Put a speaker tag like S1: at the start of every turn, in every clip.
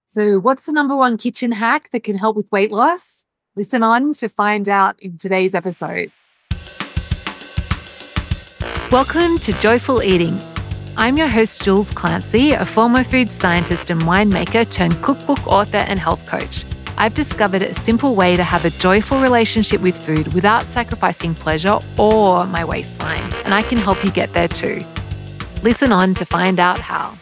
S1: So, what's the number one kitchen hack that can help with weight loss? Listen on to find out in today's episode. Welcome to Joyful Eating. I'm your host, Jules Clancy, a former food scientist and winemaker turned cookbook author and health coach. I've discovered a simple way to have a joyful relationship with food without sacrificing pleasure or my waistline, and I can help you get there too. Listen on to find out how.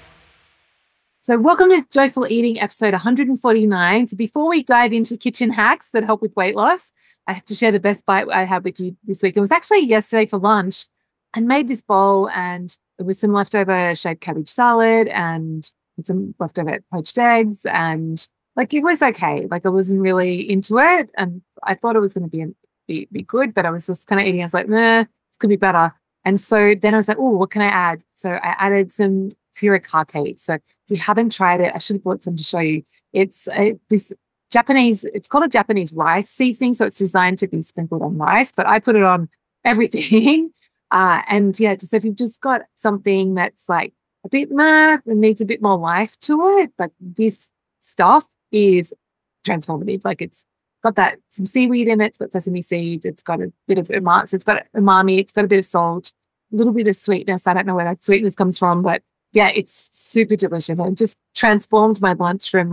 S1: So welcome to Joyful Eating episode 149. So before we dive into kitchen hacks that help with weight loss, I have to share the best bite I had with you this week. It was actually yesterday for lunch. I made this bowl and it was some leftover shaved cabbage salad and some leftover poached eggs, and it was okay. I wasn't really into it and I thought it was going to be good, but I was just kind of eating. I was like, nah, it could be better. And so then I was like, oh, what can I add? So I added some furikake. So if you haven't tried it, I should have brought some to show you. It's this Japanese, it's called a Japanese rice seasoning. So it's designed to be sprinkled on rice, but I put it on everything. And yeah, so if you've just got something that's like a bit and needs a bit more life to it, but this stuff is transformative. It's got some seaweed in it, it's got sesame seeds, it's got a bit of umami, it's got a bit of salt, a little bit of sweetness. I don't know where that sweetness comes from, but yeah, it's super delicious. And it just transformed my lunch from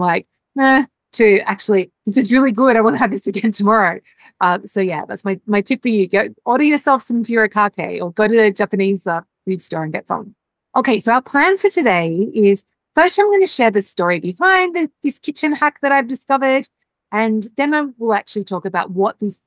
S1: to actually, this is really good. I want to have this again tomorrow. So yeah, that's my tip for you. Go order yourself some furikake or go to the Japanese food store and get some. Okay, so our plan for today is first I'm going to share the story behind this kitchen hack that I've discovered. And then I will actually talk about what this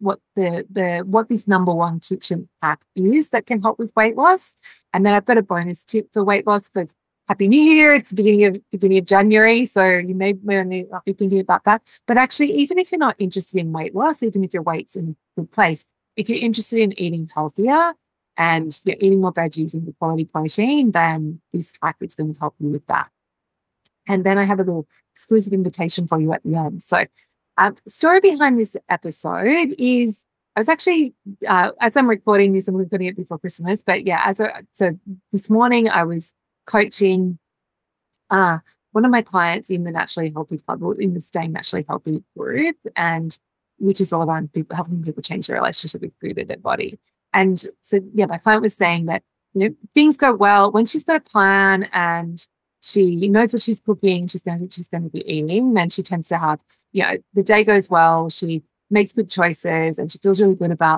S1: number one kitchen hack is that can help with weight loss. And then I've got a bonus tip for weight loss because Happy New Year. It's the beginning of January. So you may not be thinking about that. But actually, even if you're not interested in weight loss, even if your weight's in a good place, if you're interested in eating healthier and you're eating more veggies and good quality protein, then this hack is going to help you with that. And then I have a little exclusive invitation for you at the end. So the story behind this episode is I was actually, as I'm recording this, I'm recording it before Christmas, but yeah, so this morning I was coaching one of my clients in the Naturally Healthy Club, or in the Staying Naturally Healthy group, and which is all about helping people change their relationship with food and their body. And so, yeah, my client was saying that, things go well when she's got a plan and she knows what she's cooking, she's going to be eating, then she tends to have, the day goes well, she makes good choices and she feels really good about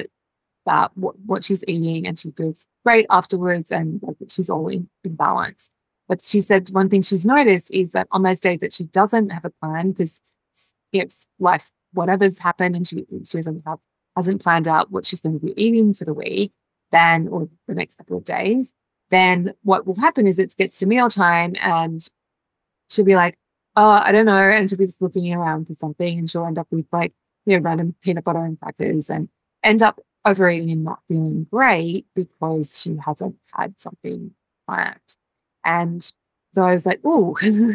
S1: what she's eating, and she feels great afterwards, and she's all in balance. But she said one thing she's noticed is that on those days that she doesn't have a plan, because life, whatever's happened, and she hasn't planned out what she's going to be eating for the week, then or the next couple of days, then what will happen is it gets to mealtime and she'll be like, oh, I don't know, and she'll be just looking around for something, and she'll end up with random peanut butter and crackers and end up overeating and not feeling great because she hasn't had something planned. And so I was like, oh,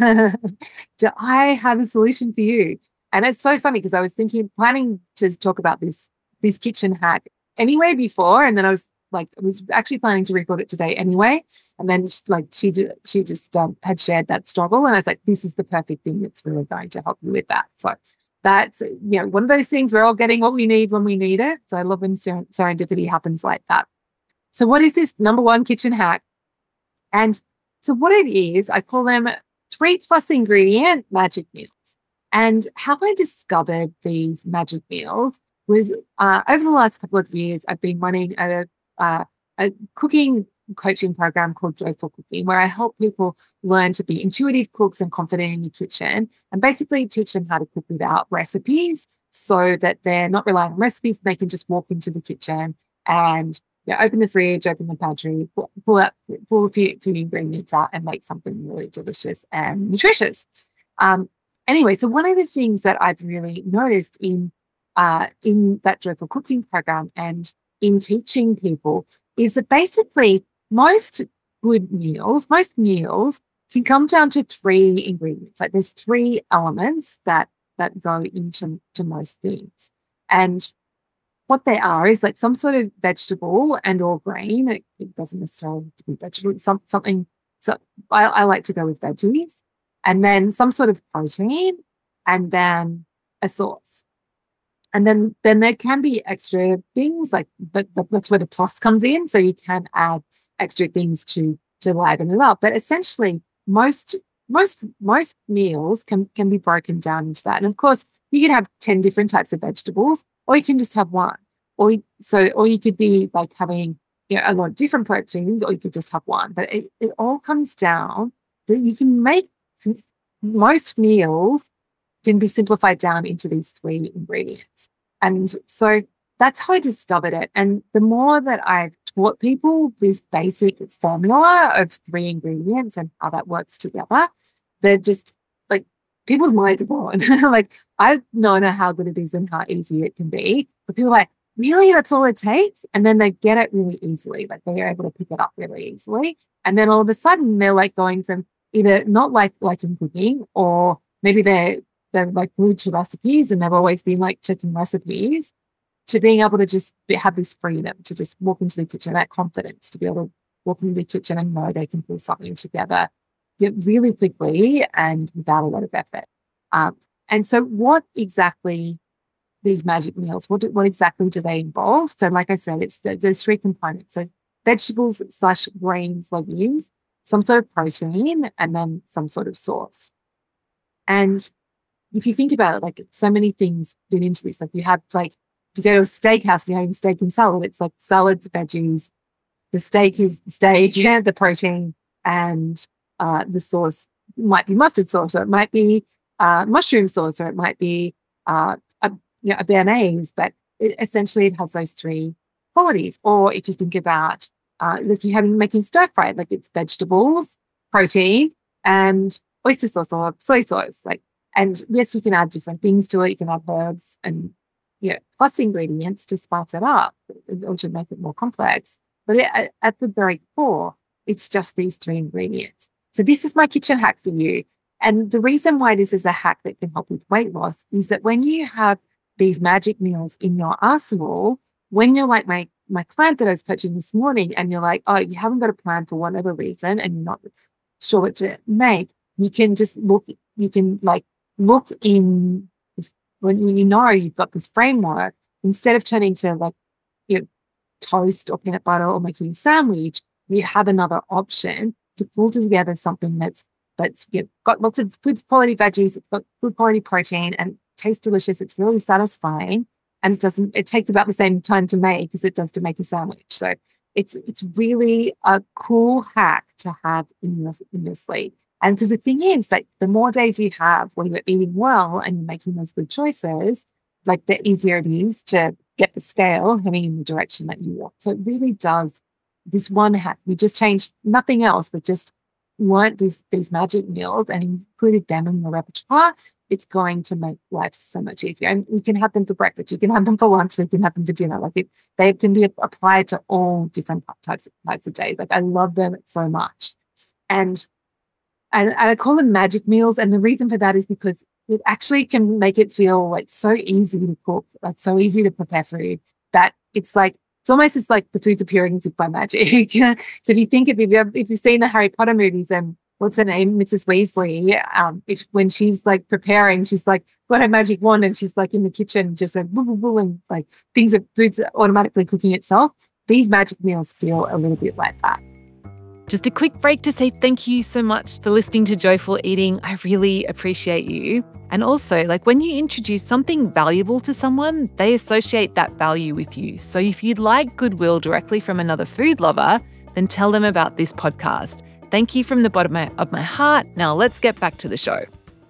S1: do I have a solution for you? And it's so funny because I was planning to talk about this kitchen hack anyway before, and then I was actually planning to record it today anyway. And then she just had shared that struggle, and I was like, this is the perfect thing that's really going to help you with that. So that's, one of those things, we're all getting what we need when we need it. So I love when serendipity happens like that. So what is this number one kitchen hack? And so what it is, I call them 3+ ingredient magic meals. And how I discovered these magic meals was over the last couple of years, I've been running a cooking coaching program called Joyful Cooking, where I help people learn to be intuitive cooks and confident in the kitchen, and basically teach them how to cook without recipes so that they're not relying on recipes. They can just walk into the kitchen and open the fridge, open the pantry, pull a few ingredients out and make something really delicious and nutritious. Anyway, so one of the things that I've really noticed in that Joyful Cooking program and in teaching people is that basically most meals can come down to 3 ingredients. There's 3 elements that go into most things. And what they are is some sort of vegetable and or grain. It doesn't necessarily have to be vegetable. Something. So I like to go with veggies.
S2: and then some sort of protein, and then a sauce. And then there can be extra things but that's where the plus comes in. So you can add extra things to liven it up. But essentially, most meals can be broken down into that. And of course, you can have 10 different types of vegetables, or you can just have one. Or you could be like having a lot of different proteins, or you could just have one. But it all comes down that you can make most meals can be simplified down into these 3 ingredients. And so that's how I discovered it. And the more that I've taught people this basic formula of 3 ingredients and how that works together, they're just like, people's minds are blown. Like, I don't know how good it is and how easy it can be. But people are like, really? That's all it takes? And then they get it really easily. Like, they're able to pick it up really easily. And then all of a sudden, they're like going from either not liking cooking, or maybe they're like glued to recipes and they've always been like checking recipes, to being able to just have this freedom to just walk into the kitchen, that confidence to be able to walk into the kitchen and know they can pull something together really quickly and without a lot of effort. And so what exactly these magic meals, what exactly do they involve? So like I said, there's 3 components. So vegetables / grains, legumes, some sort of protein, and then some sort of sauce. And if you think about it, like, so many things fit into this. Like, you have, like, if you go to a steakhouse, you're having steak and salad, it's like salads, veggies, the steak is the steak, the protein, and the sauce might be mustard sauce, or it might be mushroom sauce, or it might be a béarnaise, but essentially it has those 3 qualities. Or if you think about if you're making stir fry, like, it's vegetables, protein, and oyster sauce or soy sauce. Like, and yes, you can add different things to it. You can add herbs and plus ingredients to spice it up or to make it more complex. But at the very core, it's just these 3 ingredients. So this is my kitchen hack for you. And the reason why this is a hack that can help with weight loss is that when you have these magic meals in your arsenal, when you're like my client that I was coaching this morning, and you're like, oh, you haven't got a plan for whatever reason and you're not sure what to make, you can just look in when you know you've got this framework, instead of turning to like toast or peanut butter or making a sandwich, you have another option to pull together something that's got lots of good quality veggies, it's got good quality protein, and tastes delicious. It's really satisfying, and it takes about the same time to make as it does to make a sandwich. So it's really a cool hack to have in your sleep. And because the thing is that the more days you have when you're eating well and you're making those good choices, like, the easier it is to get the scale heading in the direction that you want. So it really does. This one hack, we just changed nothing else, but just learnt these magic meals and included them in your repertoire. It's going to make life so much easier. And you can have them for breakfast, you can have them for lunch, you can have them for dinner. Like, they can be applied to all different types of days. Like, I love them so much. And I call them magic meals. And the reason for that is because it actually can make it feel like so easy to cook, like so easy to prepare food, that it's almost as like the food's appearing as if by magic. So if you think if you've seen the Harry Potter movies, and what's her name, Mrs. Weasley, when she's like preparing, she's like got her magic wand and she's like in the kitchen just like boo, boo, boo, and like food's automatically cooking itself. These magic meals feel a little bit like that.
S1: Just a quick break to say thank you so much for listening to Joyful Eating. I really appreciate you. And also, like, when you introduce something valuable to someone, they associate that value with you. So if you'd like goodwill directly from another food lover, then tell them about this podcast. Thank you from the bottom of my heart. Now let's get back to the show.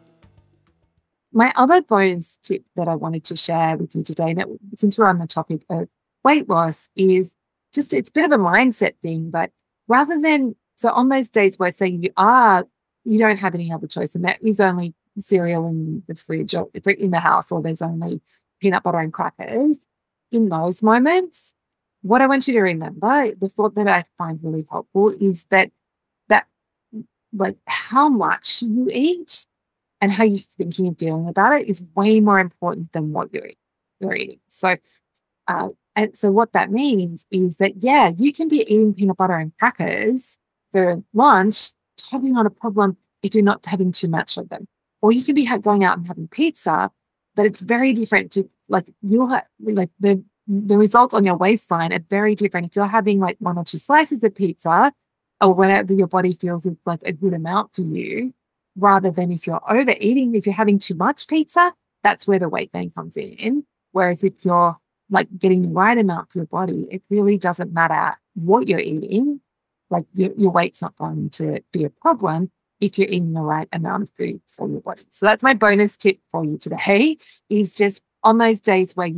S2: My other bonus tip that I wanted to share with you today, since we're on the topic of weight loss, is just, it's a bit of a mindset thing, but rather than, so on those days where say you don't have any other choice and there is only cereal in the fridge or in the house, or there's only peanut butter and crackers, in those moments, what I want you to remember, the thought that I find really helpful is that like how much you eat and how you're thinking and feeling about it is way more important than what you're eating. So and so what that means is that, you can be eating peanut butter and crackers for lunch, totally not a problem if you're not having too much of them. Or you can be going out and having pizza, but it's very different to like you'll have like the results on your waistline are very different. If you're having like 1 or 2 slices of pizza or whatever your body feels is like a good amount for you, rather than if you're overeating, if you're having too much pizza, that's where the weight gain comes in. Whereas if you're like getting the right amount for your body, it really doesn't matter what you're eating. Like your weight's not going to be a problem if you're eating the right amount of food for your body. So that's my bonus tip for you today, is just on those days where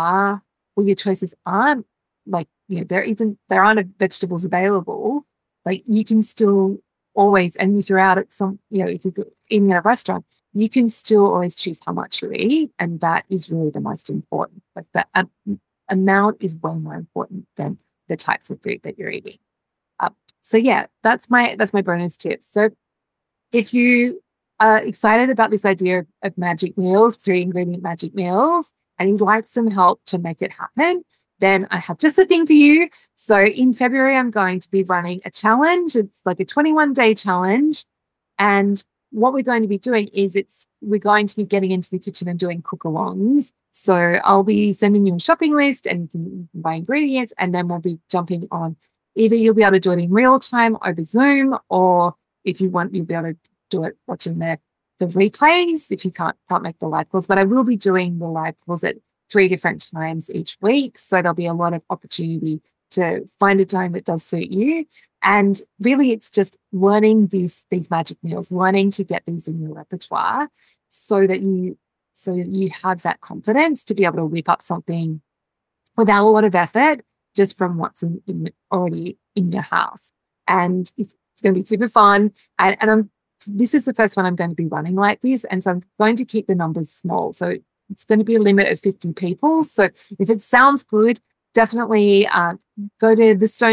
S2: your choices aren't like, there aren't vegetables available, like you can still always, and you throw out at some, if you're eating at a restaurant, you can still always choose how much you eat. And that is really the most important. Like the amount is way more important than the types of food that you're eating. So yeah, that's my bonus tip. So if you are excited about this idea of magic meals, 3-ingredient magic meals, and you'd like some help to make it happen, then I have just the thing for you. So in February, I'm going to be running a challenge. It's like a 21-day challenge. And what we're going to be doing is we're going to be getting into the kitchen and doing cook-alongs. So I'll be sending you a shopping list and you can buy ingredients, and then we'll be jumping on. Either you'll be able to do it in real time over Zoom, or if you want, you'll be able to do it watching the replays if you can't make the live calls. But I will be doing the live calls at 3 different times each week. So there'll be a lot of opportunity to find a time that does suit you. And really it's just learning these magic meals, learning to get these in your repertoire so that you have that confidence to be able to whip up something without a lot of effort, just from what's already in your house. And it's going to be super fun. And this is the first one I'm going to be running like this. And so I'm going to keep the numbers small. So it's going to be a limit of 50 people. So if it sounds good, definitely go to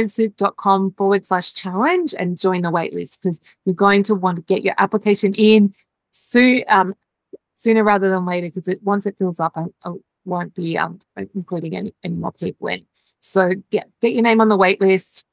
S2: thestonesoup.com/challenge and join the waitlist, because you're going to want to get your application in sooner rather than later, because once it fills up, I won't be including any more people in. So get your name on the wait list.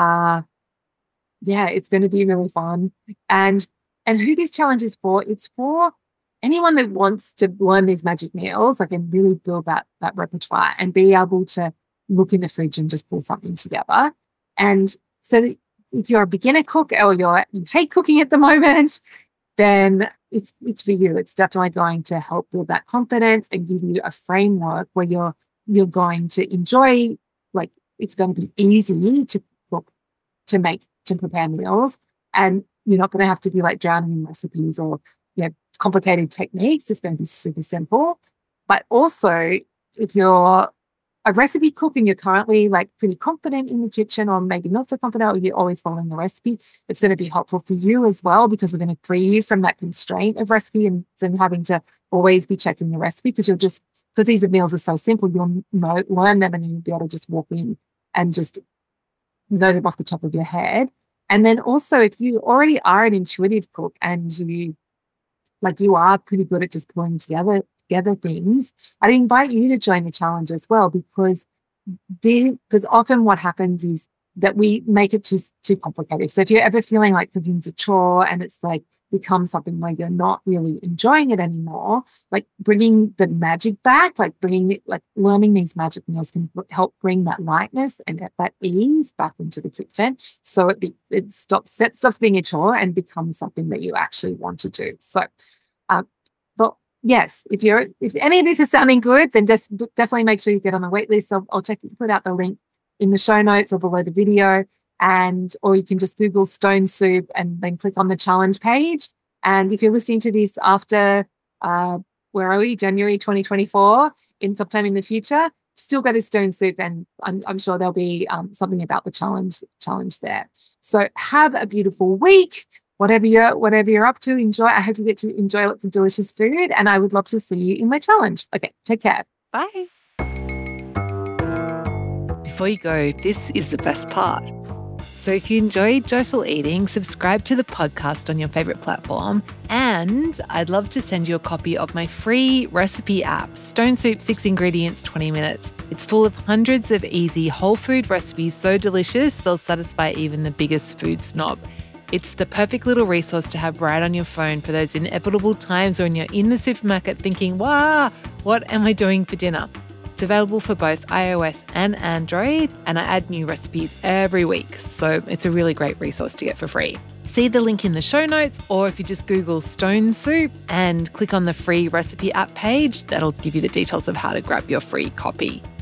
S2: It's going to be really fun. And who this challenge is for, it's for anyone that wants to learn these magic meals, like, and really build that repertoire and be able to look in the fridge and just pull something together. And so if you're a beginner cook or you hate cooking at the moment, then it's for you. It's definitely going to help build that confidence and give you a framework where you're going to enjoy, like, it's going to be easy to cook, to prepare meals, and you're not going to have to be like drowning in recipes or complicated techniques. It's going to be super simple. But also, if you're a recipe cook and you're currently like pretty confident in the kitchen, or maybe not so confident, or you're always following the recipe, it's going to be helpful for you as well, because we're going to free you from that constraint of recipe and having to always be checking the recipe, because these meals are so simple, you'll learn them and you'll be able to just walk in and just know them off the top of your head. And then also, if you already are an intuitive cook and you are pretty good at just pulling together things, I'd invite you to join the challenge as well, because often what happens is that we make it too complicated. So if you're ever feeling like cooking's a chore and it's like become something where you're not really enjoying it anymore, like bringing the magic back, learning these magic meals can help bring that lightness and that ease back into the kitchen. So it stops being a chore and becomes something that you actually want to do. So, but yes, if any of this is sounding good, then just definitely make sure you get on the wait list. I'll put out the link in the show notes or below the video, or you can just Google Stone Soup and then click on the challenge page. And if you're listening to this after, where are we, January 2024, in sometime in the future, still go to Stone Soup, and I'm sure there'll be something about the challenge there. So have a beautiful week. Whatever you're up to, enjoy. I hope you get to enjoy lots of delicious food, and I would love to see you in my challenge. Okay, take care.
S1: Bye. Before you go, this is the best part. So if you enjoyed Joyful Eating, subscribe to the podcast on your favorite platform, and I'd love to send you a copy of my free recipe app, Stone Soup 6 Ingredients, 20 Minutes. It's full of hundreds of easy whole food recipes so delicious they'll satisfy even the biggest food snob. It's the perfect little resource to have right on your phone for those inevitable times when you're in the supermarket thinking, wow, what am I doing for dinner? It's available for both iOS and Android, and I add new recipes every week, so it's a really great resource to get for free. See the link in the show notes, or if you just Google Stone Soup and click on the free recipe app page, that'll give you the details of how to grab your free copy.